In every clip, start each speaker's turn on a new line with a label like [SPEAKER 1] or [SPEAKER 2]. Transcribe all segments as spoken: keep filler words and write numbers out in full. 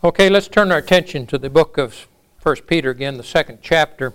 [SPEAKER 1] Okay, let's turn our attention to the book of First Peter again, the second chapter.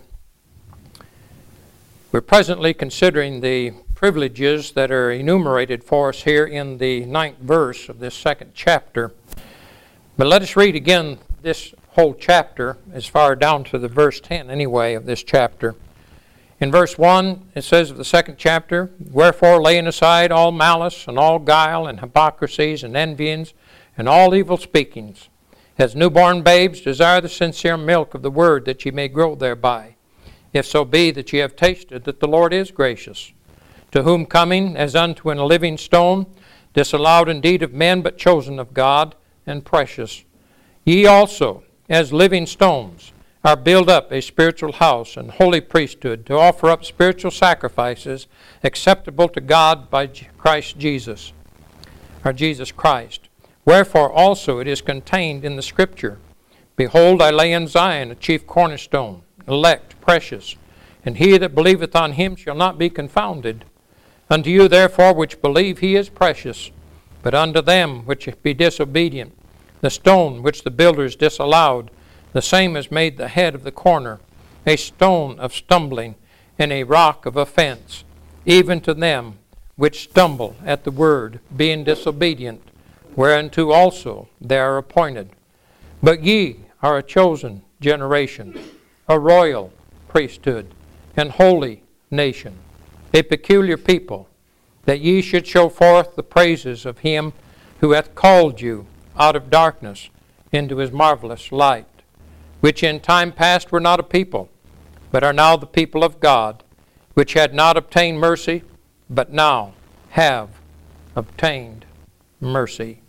[SPEAKER 1] We're presently considering the privileges that are enumerated for us here in the ninth verse of this second chapter. But let us read again this whole chapter, as far down to the verse ten anyway of this chapter. In verse one, it says of the second chapter, "Wherefore laying aside all malice and all guile and hypocrisies and envyings and all evil speakings, as newborn babes desire the sincere milk of the word, that ye may grow thereby. If so be that ye have tasted that the Lord is gracious, to whom coming as unto a living stone, disallowed indeed of men, but chosen of God, and precious. Ye also, as living stones, are built up a spiritual house and holy priesthood, to offer up spiritual sacrifices acceptable to God by Christ Jesus, or Jesus Christ. Wherefore also it is contained in the Scripture, Behold, I lay in Zion a chief cornerstone, elect, precious, and he that believeth on him shall not be confounded. Unto you therefore which believe he is precious, but unto them which be disobedient, the stone which the builders disallowed, the same is made the head of the corner, a stone of stumbling, and a rock of offense, even to them which stumble at the word, being disobedient, whereunto also they are appointed. But ye are a chosen generation, a royal priesthood, and holy nation, a peculiar people, that ye should show forth the praises of him who hath called you out of darkness into his marvelous light, which in time past were not a people, but are now the people of God, which had not obtained mercy, but now have obtained mercy."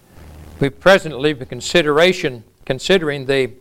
[SPEAKER 1] We presently be consideration considering the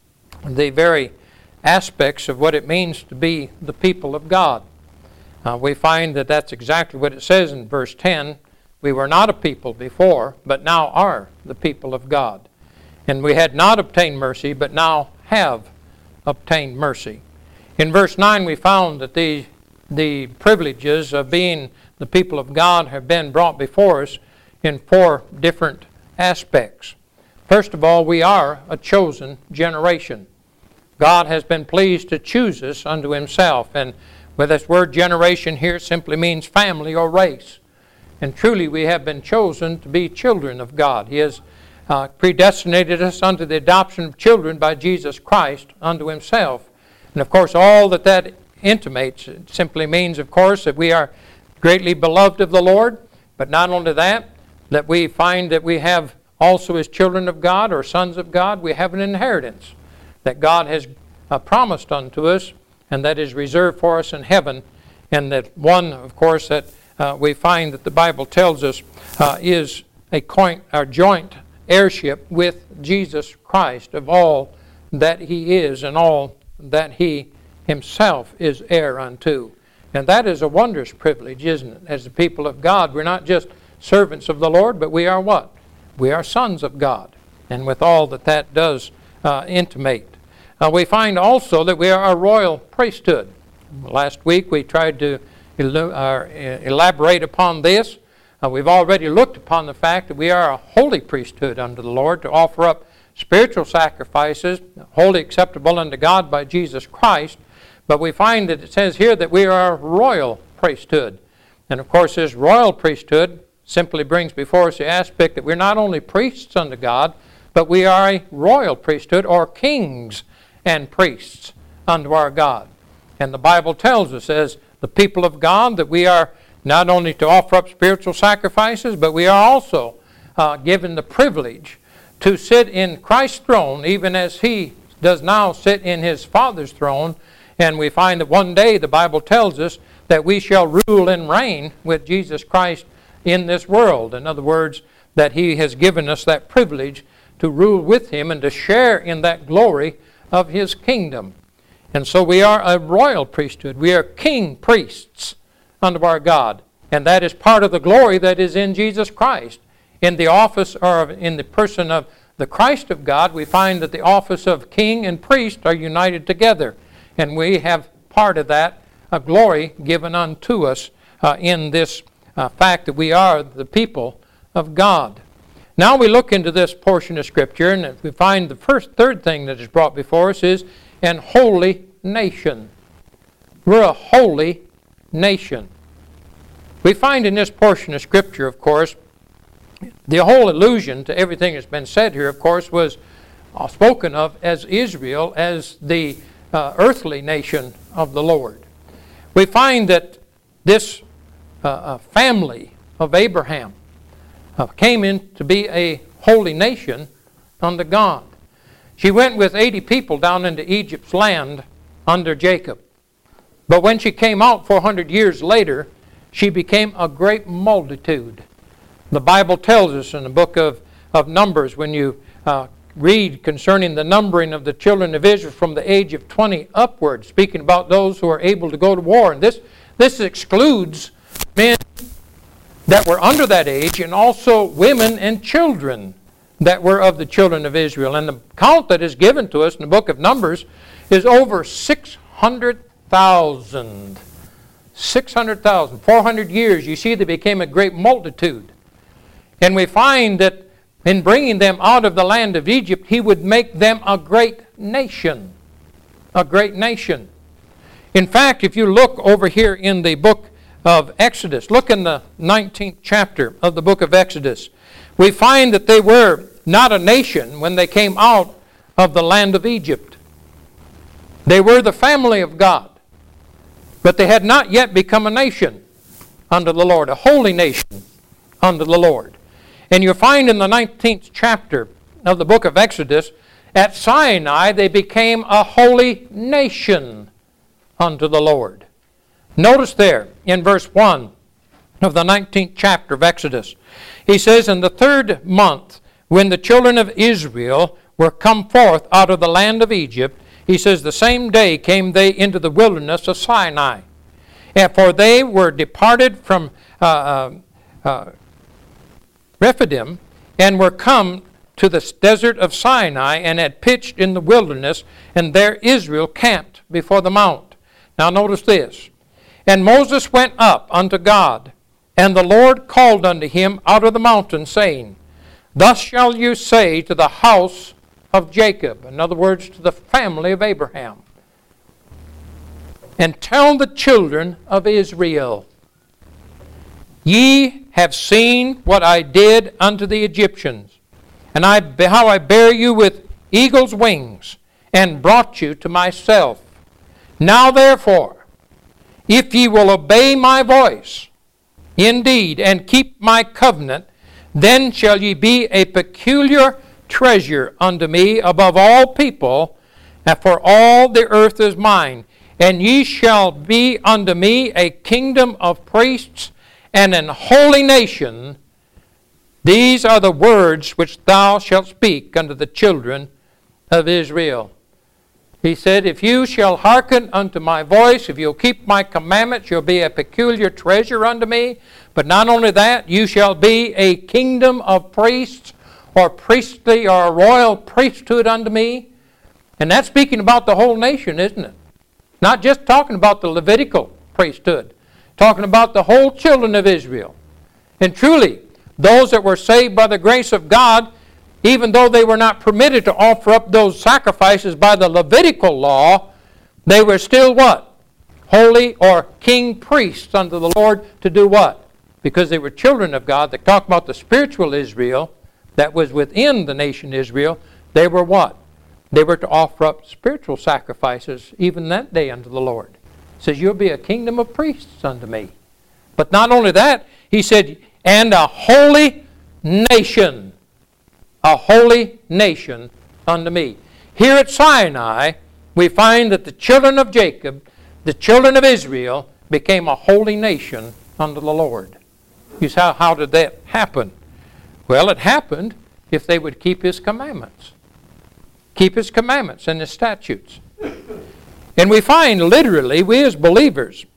[SPEAKER 1] the very aspects of what it means to be the people of God. Uh, we find that that's exactly what it says in verse ten. We were not a people before, but now are the people of God. And we had not obtained mercy, but now have obtained mercy. In verse nine we found that the, the privileges of being the people of God have been brought before us in four different aspects. First of all, we are a chosen generation. God has been pleased to choose us unto himself. And with this word generation here simply means family or race. And truly we have been chosen to be children of God. He has uh, predestinated us unto the adoption of children by Jesus Christ unto himself. And of course all that that intimates, it simply means of course that we are greatly beloved of the Lord. But not only that, that we find that we have also as children of God or sons of God, we have an inheritance that God has uh, promised unto us, and that is reserved for us in heaven. And that one, of course, that uh, we find that the Bible tells us uh, is a coin, our joint heirship with Jesus Christ of all that he is and all that he himself is heir unto. And that is a wondrous privilege, isn't it? As the people of God, we're not just servants of the Lord, but we are what? We are sons of God. And with all that that does uh, intimate. Uh, we find also that we are a royal priesthood. Last week we tried to elu- uh, elaborate upon this. Uh, we've already looked upon the fact that we are a holy priesthood unto the Lord, to offer up spiritual sacrifices, wholly acceptable unto God by Jesus Christ. But we find that it says here that we are a royal priesthood. And of course this royal priesthood simply brings before us the aspect that we're not only priests unto God, but we are a royal priesthood, or kings and priests unto our God. And the Bible tells us as the people of God that we are not only to offer up spiritual sacrifices, but we are also uh, given the privilege to sit in Christ's throne, even as he does now sit in his Father's throne. And we find that one day the Bible tells us that we shall rule and reign with Jesus Christ in this world. In other words, that he has given us that privilege to rule with him and to share in that glory of his kingdom. And so we are a royal priesthood. We are king priests unto our God. And that is part of the glory that is in Jesus Christ. In the office, or in the person of the Christ of God, we find that the office of king and priest are united together. And we have part of that uh, glory given unto us uh, in this uh, fact that we are the people of God. Now we look into this portion of Scripture, and we find the first, third thing that is brought before us is an holy nation. We're a holy nation. We find in this portion of Scripture, of course, the whole allusion to everything that's been said here, of course, was uh, spoken of as Israel, as the uh, earthly nation of the Lord. We find that this uh, uh, family of Abraham uh, came in to be a holy nation unto God. She went with eighty people down into Egypt's land under Jacob. But when she came out four hundred years later, she became a great multitude. The Bible tells us in the book of, of Numbers, when you uh, read concerning the numbering of the children of Israel from the age of twenty upward, speaking about those who are able to go to war. And this, this excludes men that were under that age, and also women and children that were of the children of Israel. And the count that is given to us in the book of Numbers is over six hundred thousand. six hundred thousand. four hundred years, you see, they became a great multitude. And we find that in bringing them out of the land of Egypt, He would make them a great nation. A great nation. In fact, if you look over here in the book of Exodus, look in the nineteenth chapter of the book of Exodus, we find that they were not a nation when they came out of the land of Egypt. They were the family of God, but they had not yet become a nation unto the Lord, a holy nation unto the Lord. And you find in the nineteenth chapter of the book of Exodus, at Sinai they became a holy nation unto the Lord. Notice there in verse one of the nineteenth chapter of Exodus, he says, "In the third month, when the children of Israel were come forth out of the land of Egypt," he says, "the same day came they into the wilderness of Sinai. And for they were departed from uh, uh, uh, Rephidim, and were come to the desert of Sinai, and had pitched in the wilderness, and there Israel camped before the mount." Now notice this. "And Moses went up unto God, and the Lord called unto him out of the mountain, saying, Thus shall you say to the house of Jacob," in other words, to the family of Abraham, "and tell the children of Israel, Ye have seen what I did unto the Egyptians, and I, how I bare you with eagle's wings, and brought you to myself. Now therefore, if ye will obey my voice, indeed, and keep my covenant, then shall ye be a peculiar treasure unto me above all people, and for all the earth is mine. And ye shall be unto me a kingdom of priests and an holy nation. These are the words which thou shalt speak unto the children of Israel." He said, if you shall hearken unto my voice, if you'll keep my commandments, you'll be a peculiar treasure unto me. But not only that, you shall be a kingdom of priests, or priestly, or a royal priesthood unto me. And that's speaking about the whole nation, isn't it? Not just talking about the Levitical priesthood. Talking about the whole children of Israel. And truly, those that were saved by the grace of God, even though they were not permitted to offer up those sacrifices by the Levitical law, they were still what? Holy or king priests unto the Lord to do what? Because they were children of God. They talk about the spiritual Israel that was within the nation Israel. They were what? They were to offer up spiritual sacrifices even that day unto the Lord. He says, you'll be a kingdom of priests unto me. But not only that, he said, and a holy nation. A holy nation unto me. Here at Sinai, we find that the children of Jacob, the children of Israel, became a holy nation unto the Lord. You say, how, how did that happen? Well, it happened if they would keep His commandments. Keep His commandments and His statutes. And we find literally, we as believers,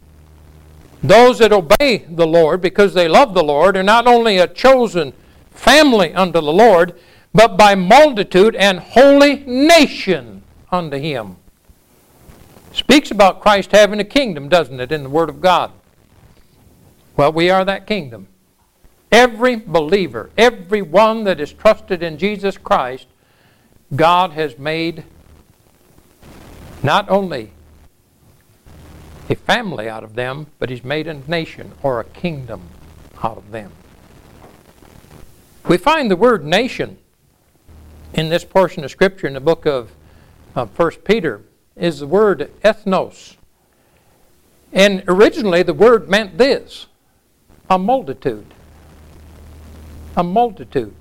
[SPEAKER 1] those that obey the Lord because they love the Lord, are not only a chosen family unto the Lord, but by multitude and holy nation unto Him. Speaks about Christ having a kingdom, doesn't it, in the Word of God? Well, we are that kingdom. Every believer, every one that is trusted in Jesus Christ, God has made not only a family out of them, but He's made a nation or a kingdom out of them. We find the word nation in this portion of Scripture in the book of uh, First Peter is the word ethnos. And originally the word meant this, a multitude. A multitude.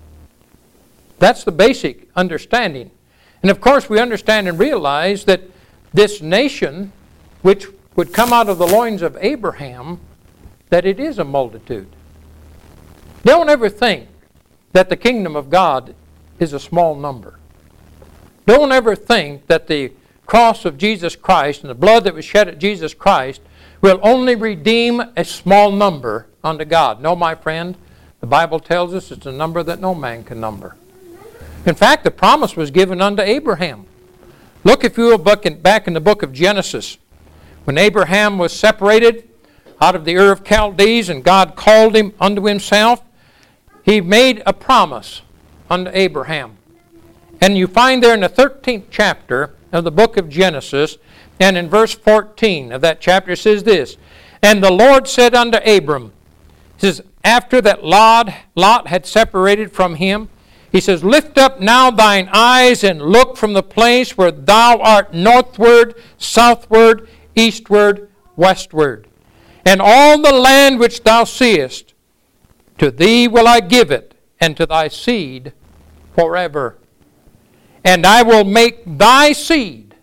[SPEAKER 1] That's the basic understanding. And of course we understand and realize that this nation, which would come out of the loins of Abraham, that it is a multitude. Don't ever think that the kingdom of God is a small number. Don't ever think that the cross of Jesus Christ and the blood that was shed at Jesus Christ will only redeem a small number unto God. No, my friend, the Bible tells us it's a number that no man can number. In fact, the promise was given unto Abraham. Look, if you will, back in the book of Genesis. When Abraham was separated out of the Ur of Chaldees and God called him unto Himself, He made a promise unto Abraham. And you find there in the thirteenth chapter of the book of Genesis, and in verse fourteen of that chapter it says this, "And the Lord said unto Abram," He says, after that Lot, Lot had separated from him, He says, "Lift up now thine eyes and look from the place where thou art northward, southward, eastward, westward. And all the land which thou seest, to thee will I give it, and to thy seed forever. And I will make thy seed,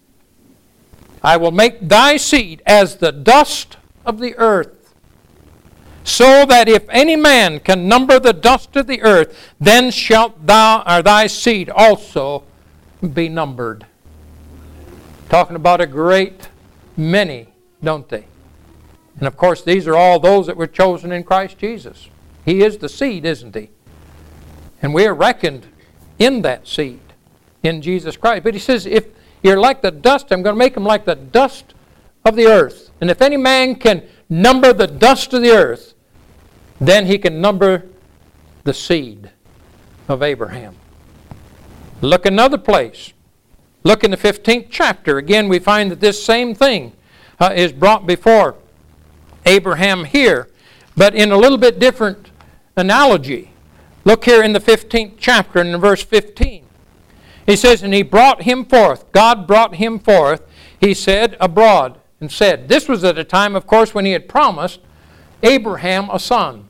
[SPEAKER 1] I will make thy seed as the dust of the earth, so that if any man can number the dust of the earth, then shalt thou or thy seed also be numbered." Talking about a great many, don't they? And of course, these are all those that were chosen in Christ Jesus. He is the seed, isn't He? And we are reckoned in that seed, in Jesus Christ. But He says, if you're like the dust, I'm going to make them like the dust of the earth. And if any man can number the dust of the earth, then he can number the seed of Abraham. Look another place. Look in the fifteenth chapter. Again, we find that this same thing uh, is brought before Abraham here, but in a little bit different analogy. Look here in the fifteenth chapter and in verse fifteen. He says, "And He brought him forth." God brought him forth, He said, abroad, and said. This was at a time, of course, when He had promised Abraham a son.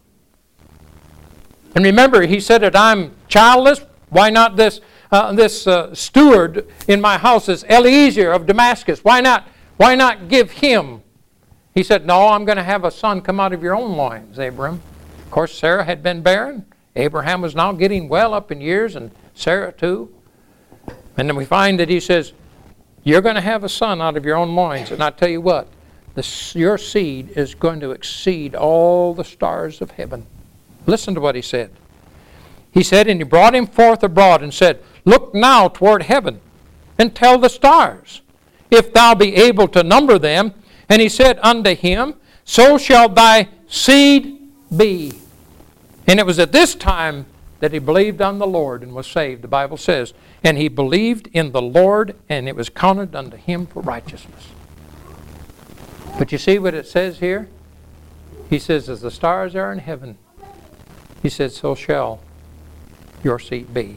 [SPEAKER 1] And remember, He said that I'm childless. Why not this uh, this uh, steward in my house, this Eliezer of Damascus? Why not, why not give him? He said, "No, I'm going to have a son come out of your own loins, Abram." Of course, Sarah had been barren. Abraham was now getting well up in years, and Sarah too. And then we find that He says, "You're going to have a son out of your own loins. And I tell you what, the, your seed is going to exceed all the stars of heaven." Listen to what He said. He said, "And He brought him forth abroad and said, Look now toward heaven, and tell the stars, if thou be able to number them. And He said unto him, So shall thy seed be." And it was at this time that he believed on the Lord and was saved. The Bible says, "And he believed in the Lord, and it was counted unto him for righteousness." But you see what it says here? He says, as the stars are in heaven, He said, so shall your seed be.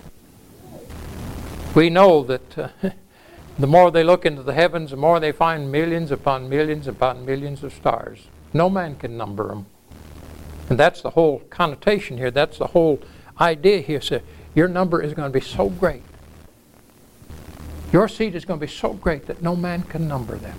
[SPEAKER 1] We know that uh, the more they look into the heavens, the more they find millions upon millions upon millions of stars. No man can number them. And that's the whole connotation here. That's the whole idea here. So your number is going to be so great. Your seed is going to be so great that no man can number them.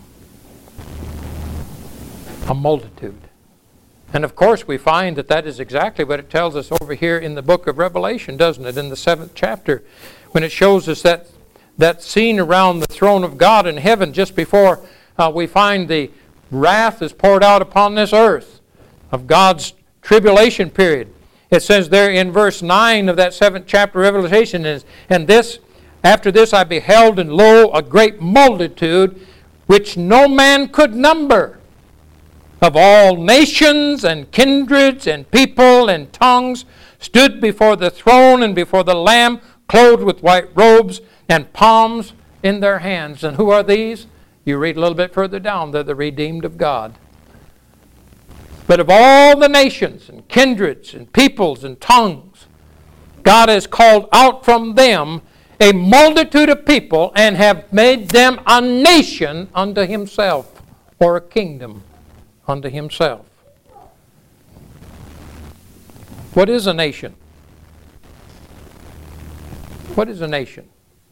[SPEAKER 1] A multitude. And of course we find that that is exactly what it tells us over here in the book of Revelation, doesn't it? In the seventh chapter, when it shows us that, that scene around the throne of God in heaven just before uh, we find the wrath is poured out upon this earth of God's tribulation period. It says there in verse nine of that seventh chapter of Revelation, is, "And this, after this I beheld, and lo, a great multitude, which no man could number." of all nations and kindreds and people and tongues stood before the throne and before the Lamb, clothed with white robes and palms in their hands. And who are these? You read a little bit further down, they're the redeemed of God. But of all the nations and kindreds and peoples and tongues, God has called out from them a multitude of people and have made them a nation unto himself, or a kingdom unto himself. What is a nation? What is a nation?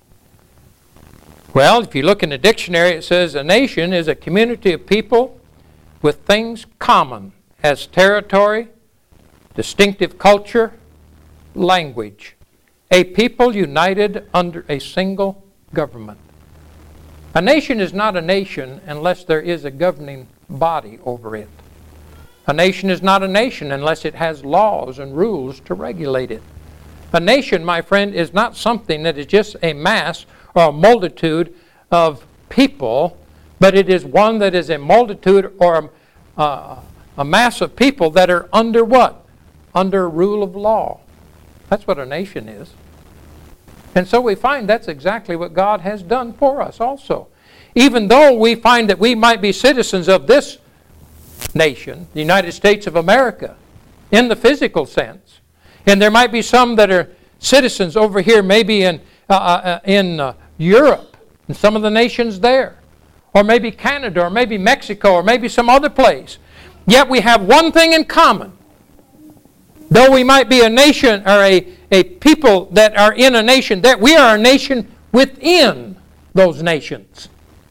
[SPEAKER 1] Well, if you look in the dictionary, it says a nation is a community of people with things common as territory, distinctive culture, language. A people united under a single government. A nation is not a nation unless there is a governing body over it. A nation is not a nation unless it has laws and rules to regulate it. A nation, my friend, is not something that is just a mass or a multitude of people, but it is one that is a multitude or a, uh, a mass of people that are under what? Under rule of law. That's what a nation is. And so we find that's exactly what God has done for us also. Even though we find that we might be citizens of this nation, the United States of America, in the physical sense, and there might be some that are citizens over here, maybe in, uh, uh, in uh, Europe, and some of the nations there, or maybe Canada, or maybe Mexico, or maybe some other place. Yet we have one thing in common. Though we might be a nation or a, a people that are in a nation, that we are a nation within those nations.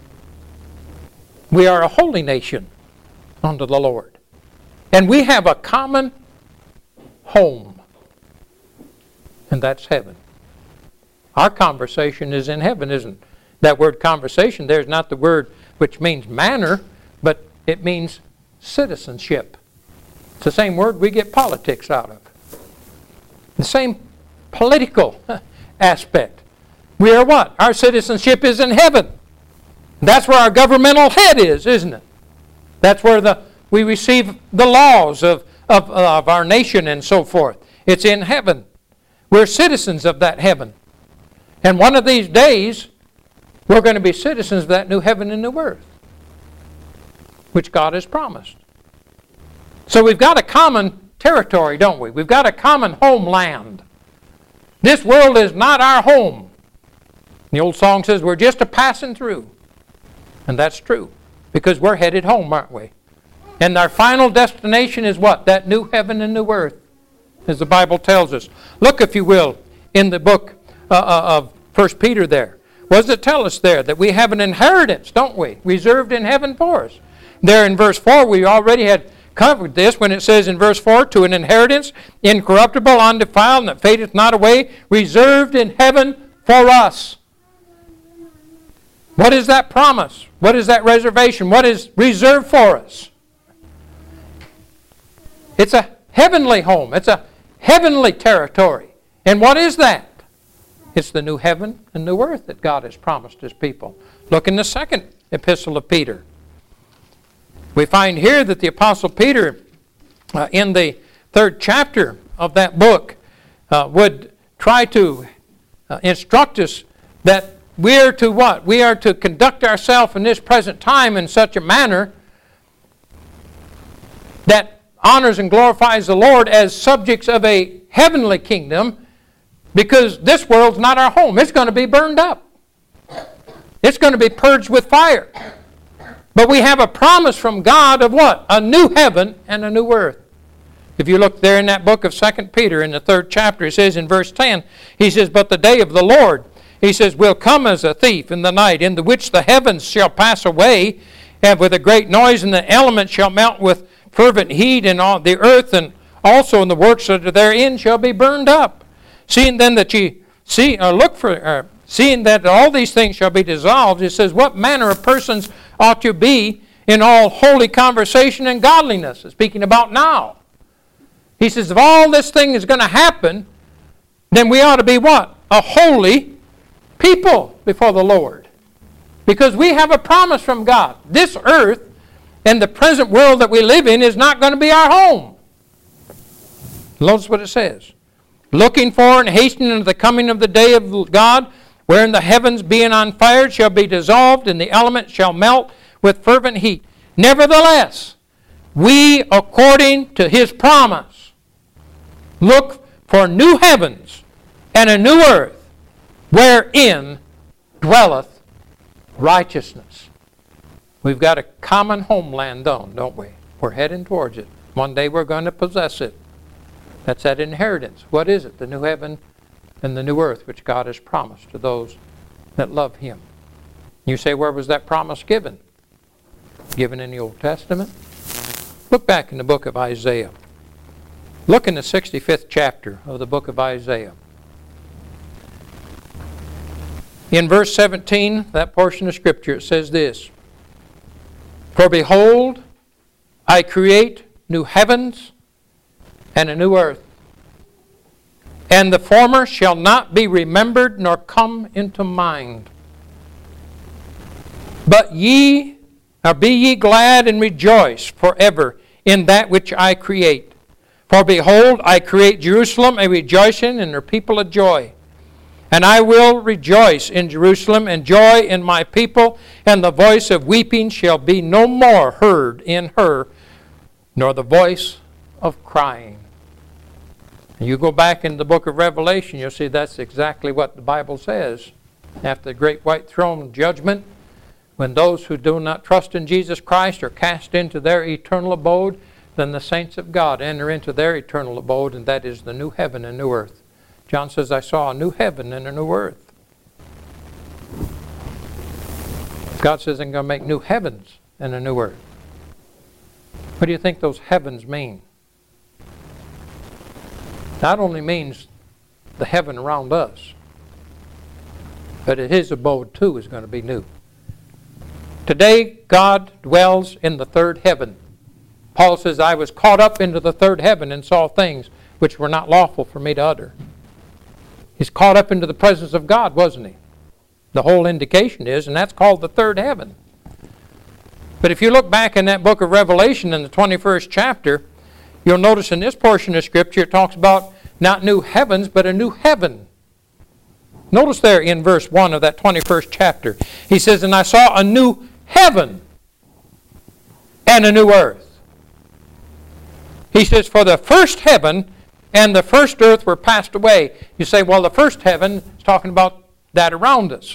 [SPEAKER 1] We are a holy nation unto the Lord. And we have a common home. And that's heaven. Our conversation is in heaven, isn't it? That word conversation there is not the word which means manner, but it means citizenship. It's the same word we get politics out of. The same political aspect. We are what? Our citizenship is in heaven. That's where our governmental head is, isn't it? That's where the we receive the laws of, of, of our nation and so forth. It's in heaven. We're citizens of that heaven. And one of these days, we're going to be citizens of that new heaven and new earth, which God has promised. So we've got a common territory, don't we? We've got a common homeland. This world is not our home. The old song says we're just a passing through. And that's true, because we're headed home, aren't we? And our final destination is what? That new heaven and new earth, as the Bible tells us. Look, if you will, in the book uh, of First Peter there. What does it tell us there? That we have an inheritance, don't we? Reserved in heaven for us. There in verse four, we already had covered this when it says in verse four, to an inheritance incorruptible, undefiled, and that fadeth not away, reserved in heaven for us. What is that promise? What is that reservation? What is reserved for us? It's a heavenly home. It's a heavenly territory. And what is that? It's the new heaven and new earth that God has promised His people. Look in the second epistle of Peter. We find here that the Apostle Peter, uh, in the third chapter of that book, uh, would try to uh, instruct us that we are to what? We are to conduct ourselves in this present time in such a manner that honors and glorifies the Lord as subjects of a heavenly kingdom, because this world's not our home. It's going to be burned up. It's going to be purged with fire. But we have a promise from God of what? A new heaven and a new earth. If you look there in that book of Second Peter in the third chapter, it says in verse ten, he says, but the day of the Lord, he says, will come as a thief in the night, in the which the heavens shall pass away, and with a great noise, and the elements shall melt with fervent heat, and all the earth and also in the works that are therein shall be burned up. Seeing then that ye see or look for, or seeing that all these things shall be dissolved, it says, what manner of persons ought you be in all holy conversation and godliness? Speaking about now. He says, if all this thing is going to happen, then we ought to be what? A holy people before the Lord. Because we have a promise from God. This earth And the present world that we live in is not going to be our home. Notice what it says. Looking for and hastening unto the coming of the day of God, wherein the heavens being on fire shall be dissolved, and the elements shall melt with fervent heat. Nevertheless, we, according to his promise, look for new heavens and a new earth, wherein dwelleth righteousness. We've got a common homeland, don't we? We're heading towards it. One day we're going to possess it. That's that inheritance. What is it? The new heaven and the new earth which God has promised to those that love him. You say, where was that promise given? Given in the Old Testament. Look back in the book of Isaiah. Look in the sixty-fifth chapter of the book of Isaiah. In verse seventeen, that portion of Scripture, it says this. For behold, I create new heavens and a new earth. And the former shall not be remembered nor come into mind. But ye, or be ye glad and rejoice forever in that which I create. For behold, I create Jerusalem a rejoicing, and her people a joy. And I will rejoice in Jerusalem, and joy in my people, and the voice of weeping shall be no more heard in her, nor the voice of crying. And you go back in the book of Revelation, you'll see that's exactly what the Bible says. After the great white throne judgment, when those who do not trust in Jesus Christ are cast into their eternal abode, then the saints of God enter into their eternal abode, and that is the new heaven and new earth. John says, I saw a new heaven and a new earth. God says, I'm going to make new heavens and a new earth. What do you think those heavens mean? Not only means the heaven around us, but his abode too is going to be new. Today, God dwells in the third heaven. Paul says, I was caught up into the third heaven and saw things which were not lawful for me to utter. He's caught up into the presence of God, wasn't he? The whole indication is, and that's called the third heaven. But if you look back in that book of Revelation in the twenty-first chapter, you'll notice in this portion of Scripture it talks about not new heavens, but a new heaven. Notice there in verse one of that twenty-first chapter, he says, and I saw a new heaven and a new earth. He says, for the first heaven and the first earth were passed away. You say, well, the first heaven is talking about that around us.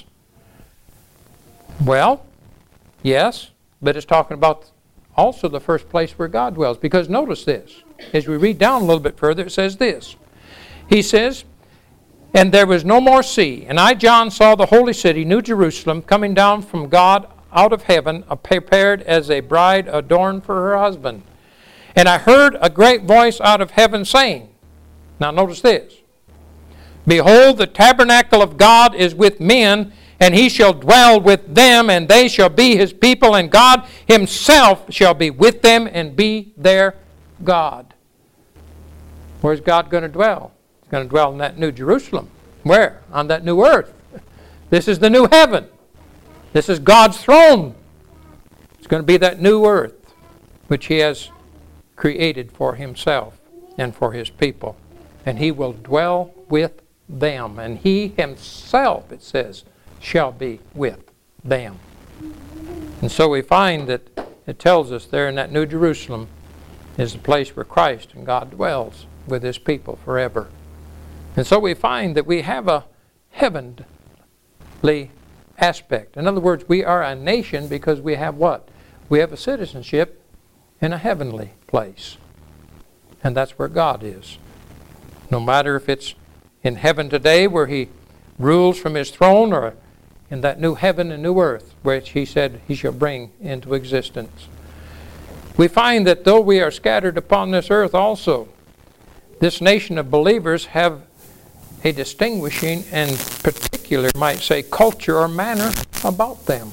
[SPEAKER 1] Well, yes, but it's talking about also the first place where God dwells. Because notice this. As we read down a little bit further, it says this. He says, and there was no more sea. And I, John, saw the holy city, New Jerusalem, coming down from God out of heaven, prepared as a bride adorned for her husband. And I heard a great voice out of heaven saying, now notice this, behold, the tabernacle of God is with men, and he shall dwell with them, and they shall be his people, and God himself shall be with them and be their God. Where's God going to dwell? He's going to dwell in that new Jerusalem. Where? On that new earth. This is the new heaven. This is God's throne. It's going to be that new earth which he has created for himself and for his people. And he will dwell with them. And he himself, it says, shall be with them. And so we find that it tells us there in that New Jerusalem is the place where Christ and God dwells with his people forever. And so we find that we have a heavenly aspect. In other words, we are a nation because we have what? We have a citizenship in a heavenly place. And that's where God is. No matter if it's in heaven today where he rules from his throne, or in that new heaven and new earth which he said he shall bring into existence. We find that though we are scattered upon this earth also, this nation of believers have a distinguishing and particular, might say, culture or manner about them.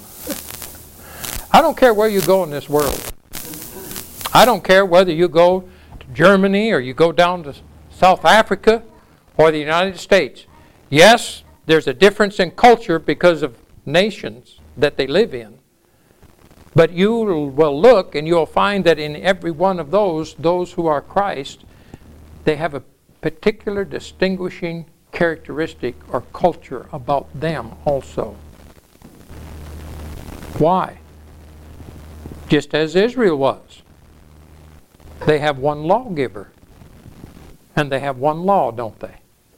[SPEAKER 1] I don't care where you go in this world. I don't care whether you go to Germany or you go down to South Africa or the United States. Yes, there's a difference in culture because of nations that they live in. But you will look and you'll find that in every one of those, those who are Christ, they have a particular distinguishing characteristic or culture about them also. Why? Just as Israel was. They have one lawgiver. And they have one law, don't they?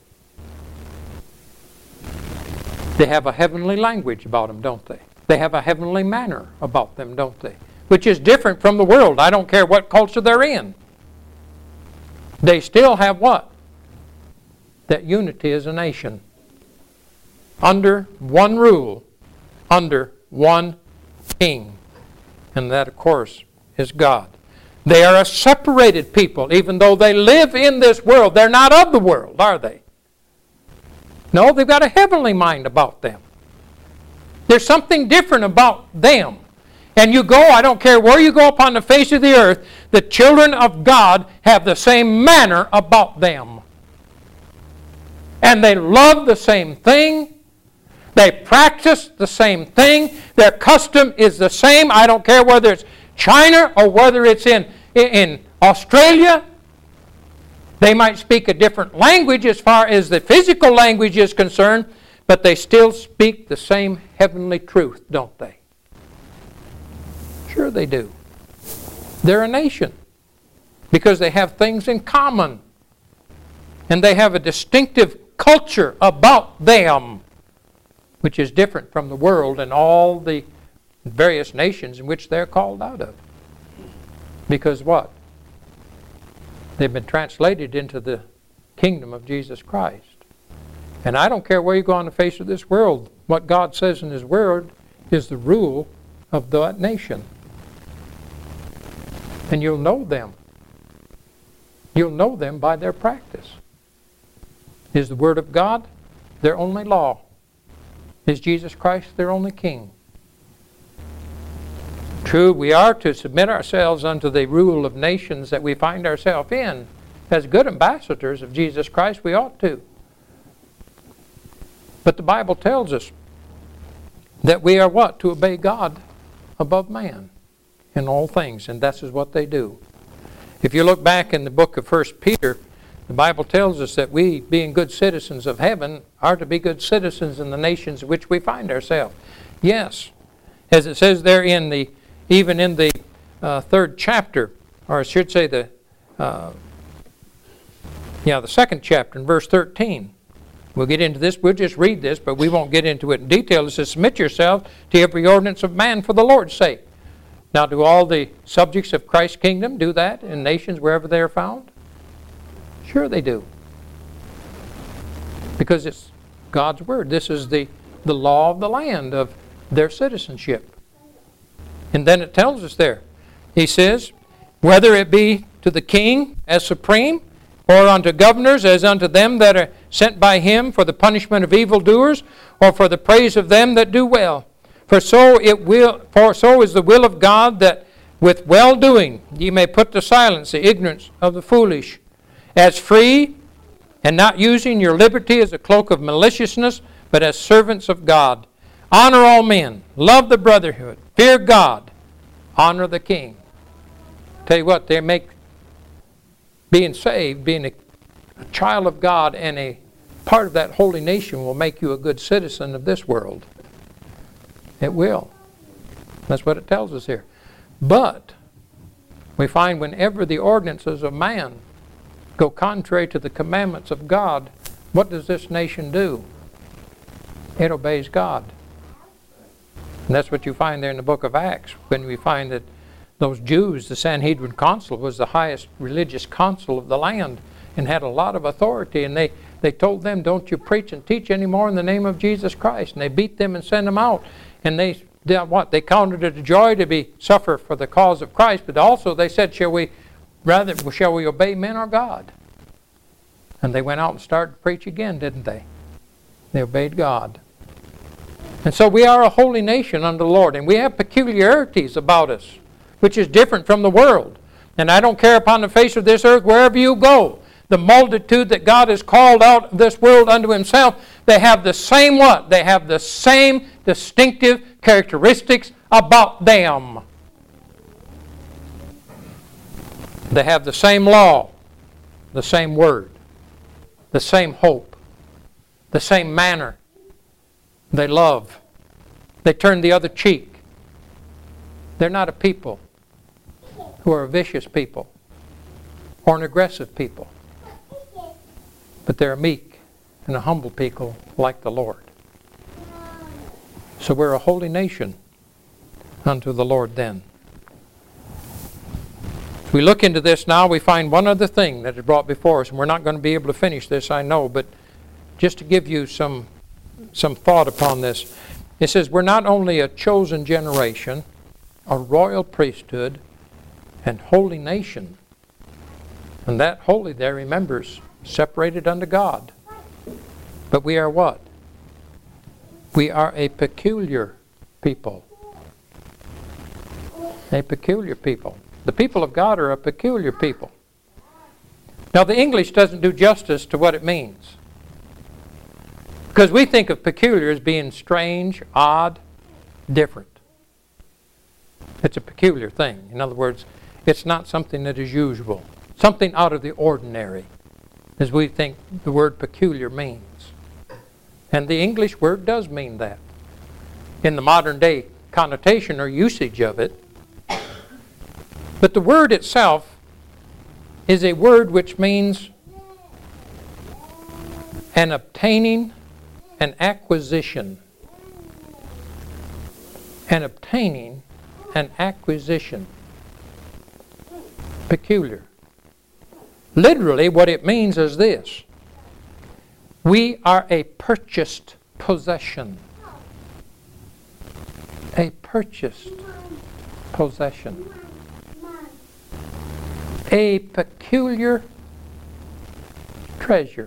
[SPEAKER 1] They have a heavenly language about them, don't they? They have a heavenly manner about them, don't they? Which is different from the world. I don't care what culture they're in. They still have what? That unity as a nation. Under one rule. Under one king. And that, of course, is God. They are a separated people, even though they live in this world. They're not of the world, are they? No, they've got a heavenly mind about them. There's something different about them. And you go, I don't care where you go upon the face of the earth, the children of God have the same manner about them. And they love the same thing. They practice the same thing. Their custom is the same. I don't care whether it's China or whether it's in, in Australia. They might speak a different language as far as the physical language is concerned, but they still speak the same heavenly truth, don't they? Sure they do. They're a nation because they have things in common. And they have a distinctive culture about them, which is different from the world and all the various nations in which they're called out of. Because what? They've been translated into the kingdom of Jesus Christ. And I don't care where you go on the face of this world, what God says in His Word is the rule of that nation. And you'll know them. You'll know them by their practice. Is the Word of God their only law? Is Jesus Christ their only King? True, we are to submit ourselves unto the rule of nations that we find ourselves in. As good ambassadors of Jesus Christ, we ought to. But the Bible tells us that we are what? To obey God above man in all things. And this is what they do. If you look back in the book of First Peter, the Bible tells us that we, being good citizens of heaven, are to be good citizens in the nations in which we find ourselves. Yes, as it says there in the, even in the uh, third chapter, or I should say the, uh, yeah, the second chapter in verse thirteen. We'll get into this, we'll just read this, but we won't get into it in detail. It says, submit yourself to every ordinance of man for the Lord's sake. Now, do all the subjects of Christ's kingdom do that in nations wherever they are found? Sure they do. Because it's God's Word. This is the, the law of the land of their citizenship. And then it tells us there, he says, whether it be to the king as supreme, or unto governors as unto them that are sent by him for the punishment of evildoers, or for the praise of them that do well. For so it will, for so is the will of God, that with well-doing ye may put to silence the ignorance of the foolish, as free, and not using your liberty as a cloak of maliciousness, but as servants of God. Honor all men, love the brotherhood, fear God, honor the king. Tell you what, they make being saved, being a, a child of God and a part of that holy nation will make you a good citizen of this world. It will. That's what it tells us here. But we find whenever the ordinances of man go contrary to the commandments of God, what does this nation do? It obeys God. And that's what you find there in the book of Acts, when we find that those Jews, the Sanhedrin Council, was the highest religious council of the land and had a lot of authority. And they, they told them, don't you preach and teach anymore in the name of Jesus Christ. And they beat them and sent them out. And they did what? They counted it a joy to be suffer for the cause of Christ. But also they said, shall we rather shall we obey men or God? And they went out and started to preach again, didn't they? They obeyed God. And so we are a holy nation under the Lord. And we have peculiarities about us, which is different from the world. And I don't care upon the face of this earth, wherever you go, the multitude that God has called out of this world unto himself, they have the same what? They have the same distinctive characteristics about them. They have the same law, the same word, the same hope, the same manner. They love. They turn the other cheek. They're not a people who are a vicious people or an aggressive people, but they're a meek and a humble people like the Lord. So we're a holy nation unto the Lord then. As we look into this now, we find one other thing that is brought before us, and we're not going to be able to finish this, I know, but just to give you some, some thought upon this. It says we're not only a chosen generation, a royal priesthood, and holy nation. And that holy there, remembers, separated unto God. But we are what? We are a peculiar people. A peculiar people. The people of God are a peculiar people. Now the English doesn't do justice to what it means. Because we think of peculiar as being strange, odd, different. It's a peculiar thing. In other words, it's not something that is usual. Something out of the ordinary, as we think the word peculiar means. And the English word does mean that, in the modern day connotation or usage of it. But the word itself is a word which means an obtaining, an acquisition. An obtaining, an acquisition. Peculiar. Literally, what it means is this. We are a purchased possession. A purchased possession. A peculiar treasure.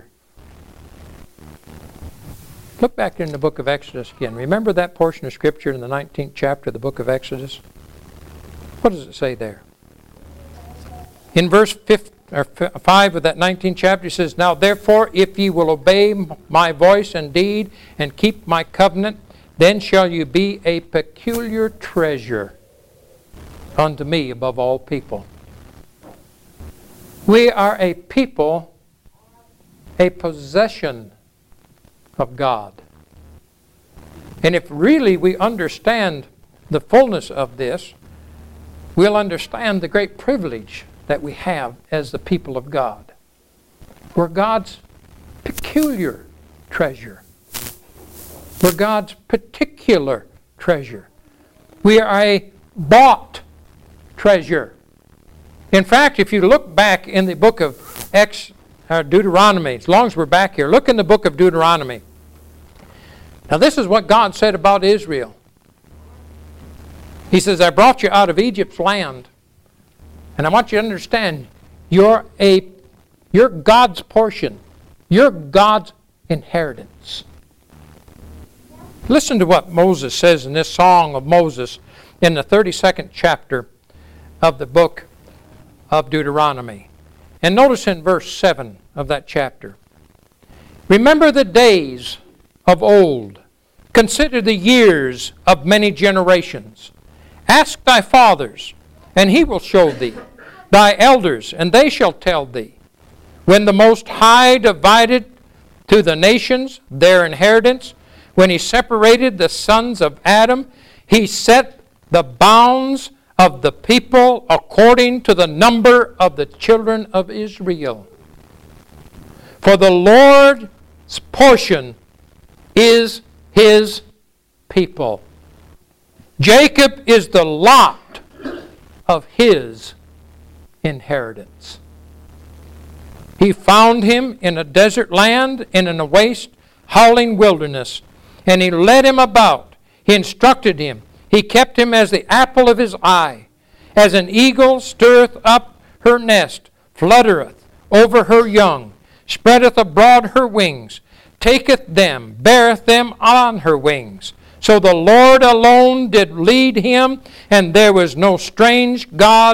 [SPEAKER 1] Look back in the book of Exodus again. Remember that portion of Scripture in the nineteenth chapter of the book of Exodus? What does it say there? In verse fifth, or five of that nineteenth chapter, it says, Now therefore, if ye will obey my voice and deed, and keep my covenant, then shall you be a peculiar treasure unto me above all people. We are a people, a possession of God. And if really we understand the fullness of this, we'll understand the great privilege that we have as the people of God. We're God's peculiar treasure. We're God's particular treasure. We are a bought treasure. In fact, if you look back in the book of Ex, uh, Deuteronomy, as long as we're back here, look in the book of Deuteronomy. Now this is what God said about Israel. He says, I brought you out of Egypt's land. And I want you to understand, you're, a, you're God's portion. You're God's inheritance. Listen to what Moses says in this song of Moses in the thirty-second chapter of the book of Deuteronomy. And notice in verse seven of that chapter. Remember the days of old. Consider the years of many generations. Ask thy fathers, and he will show thee. Thy elders, and they shall tell thee. When the Most High divided to the nations their inheritance, when he separated the sons of Adam, he set the bounds of the people according to the number of the children of Israel. For the Lord's portion is his people. Jacob is the lot of his inheritance. He found him in a desert land, in an waste, howling wilderness, and he led him about. He instructed him. He kept him as the apple of his eye. As an eagle stirreth up her nest, fluttereth over her young, spreadeth abroad her wings, taketh them, beareth them on her wings. So the Lord alone did lead him, and there was no strange God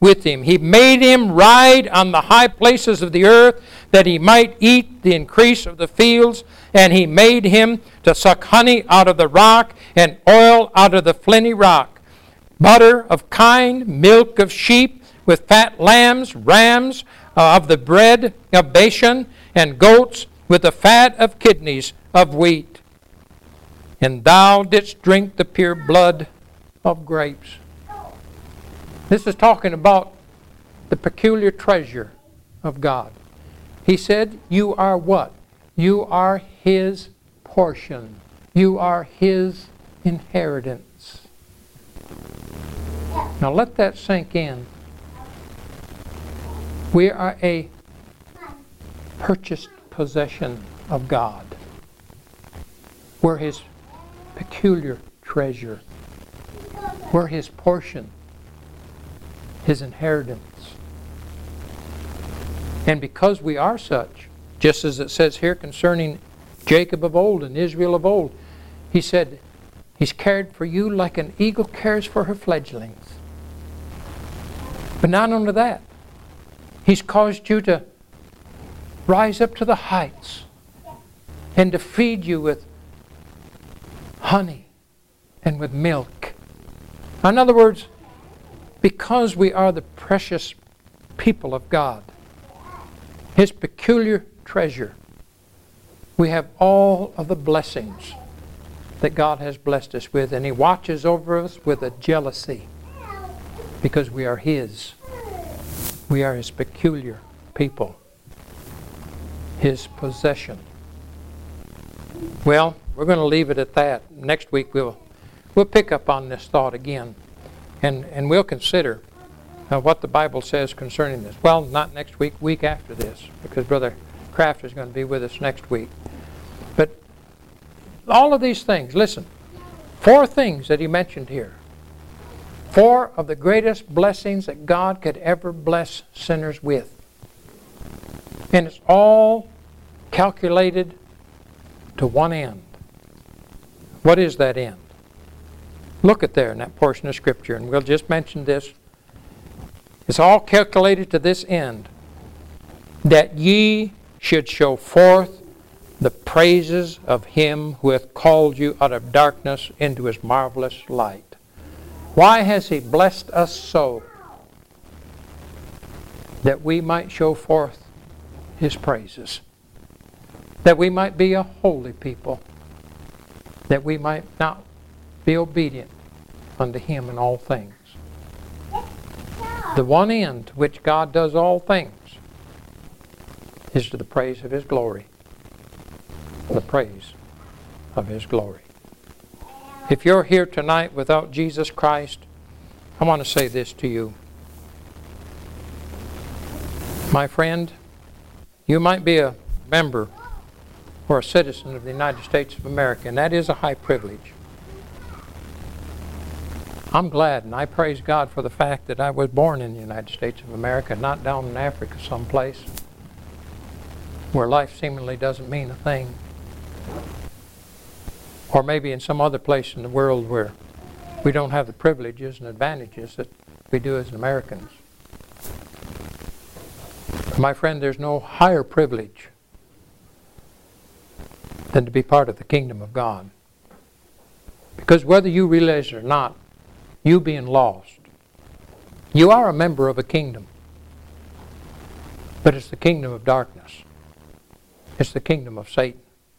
[SPEAKER 1] with him. He made him ride on the high places of the earth, that he might eat the increase of the fields. And he made him to suck honey out of the rock, and oil out of the flinty rock, butter of kine, milk of sheep, with fat lambs, rams, uh, of the bread of Bashan, and goats, with the fat of kidneys of wheat. And thou didst drink the pure blood of grapes. This is talking about the peculiar treasure of God. He said, you are what? You are His portion. You are His inheritance. Now let that sink in. We are a purchased possession of God. We're His peculiar treasure. We're His portion, His inheritance. And because we are such, just as it says here concerning Jacob of old and Israel of old, He said, He's cared for you like an eagle cares for her fledglings. But not only that, He's caused you to rise up to the heights and to feed you with honey and with milk. In other words, because we are the precious people of God, His peculiar treasure, we have all of the blessings that God has blessed us with, and He watches over us with a jealousy because we are His. We are His peculiar people, His possession. Well, we're going to leave it at that. Next week we'll we'll pick up on this thought again, and and we'll consider uh, what the Bible says concerning this. Well, not next week, week after this, because Brother Kraft is going to be with us next week. But all of these things, listen, four things that he mentioned here. Four of the greatest blessings that God could ever bless sinners with. And it's all calculated to one end. What is that end? Look at there in that portion of Scripture, and we'll just mention this. It's all calculated to this end, that ye should show forth the praises of Him who hath called you out of darkness into His marvelous light. Why has He blessed us so? That we might show forth His praises. That we might be a holy people. That we might not be obedient unto Him in all things. The one end to which God does all things is to the praise of His glory. The praise of His glory. If you're here tonight without Jesus Christ, I want to say this to you. My friend, you might be a member or a citizen of the United States of America, and that is a high privilege. I'm glad and I praise God for the fact that I was born in the United States of America, not down in Africa someplace where life seemingly doesn't mean a thing. Or maybe in some other place in the world where we don't have the privileges and advantages that we do as Americans. My friend, there's no higher privilege than to be part of the kingdom of God. Because whether you realize it or not, you being lost, you are a member of a kingdom. But it's the kingdom of darkness. It's the kingdom of Satan.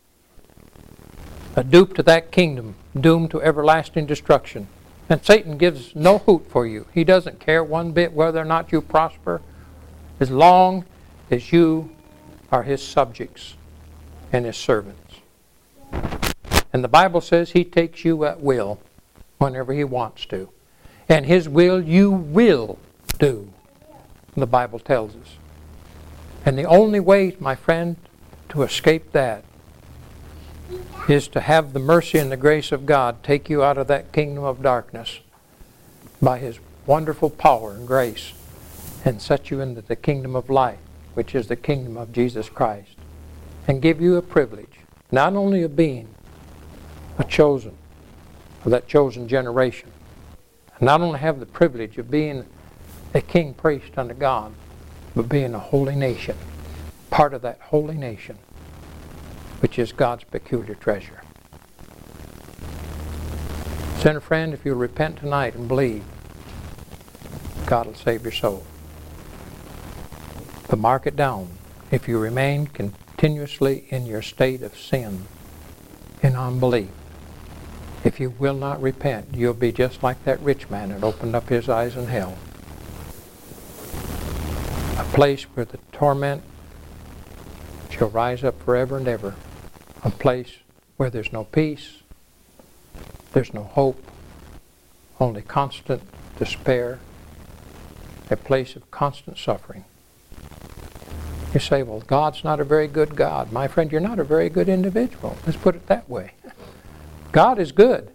[SPEAKER 1] A dupe to that kingdom, doomed to everlasting destruction. And Satan gives no hoot for you. He doesn't care one bit whether or not you prosper, as long as you are his subjects and his servants. And the Bible says he takes you at will whenever he wants to. And his will you will do, the Bible tells us. And the only way, my friend, to escape that is to have the mercy and the grace of God take you out of that kingdom of darkness by His wonderful power and grace and set you into the kingdom of light, which is the kingdom of Jesus Christ, and give you a privilege, not only of being a chosen, of that chosen generation, and not only have the privilege of being a king priest unto God, but being a holy nation, part of that holy nation, which is God's peculiar treasure. Sinner friend, if you'll repent tonight and believe, God will save your soul. But mark it down. If you remain continuously in your state of sin, in unbelief, if you will not repent, you'll be just like that rich man that opened up his eyes in hell. A place where the torment shall rise up forever and ever. A place where there's no peace, there's no hope, only constant despair, a place of constant suffering. You say, well, God's not a very good God. My friend, you're not a very good individual. Let's put it that way. God is good.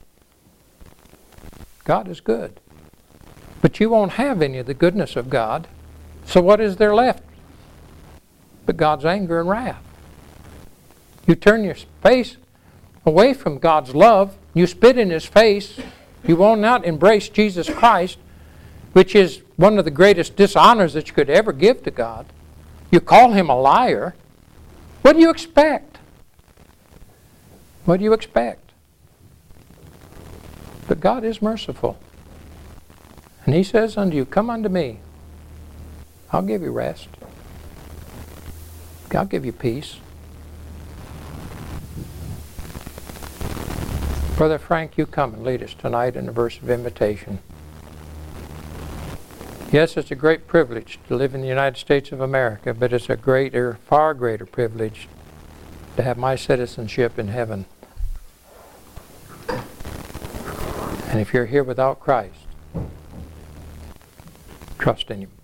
[SPEAKER 1] God is good. But you won't have any of the goodness of God. So what is there left but God's anger and wrath? You turn your face away from God's love. You spit in His face. You will not embrace Jesus Christ, which is one of the greatest dishonors that you could ever give to God. You call Him a liar. What do you expect? What do you expect? But God is merciful. And He says unto you, come unto me. I'll give you rest. I'll give you peace. Brother Frank, you come and lead us tonight in a verse of invitation. Yes, it's a great privilege to live in the United States of America, but it's a greater, far greater privilege to have my citizenship in heaven. And if you're here without Christ, trust in Him.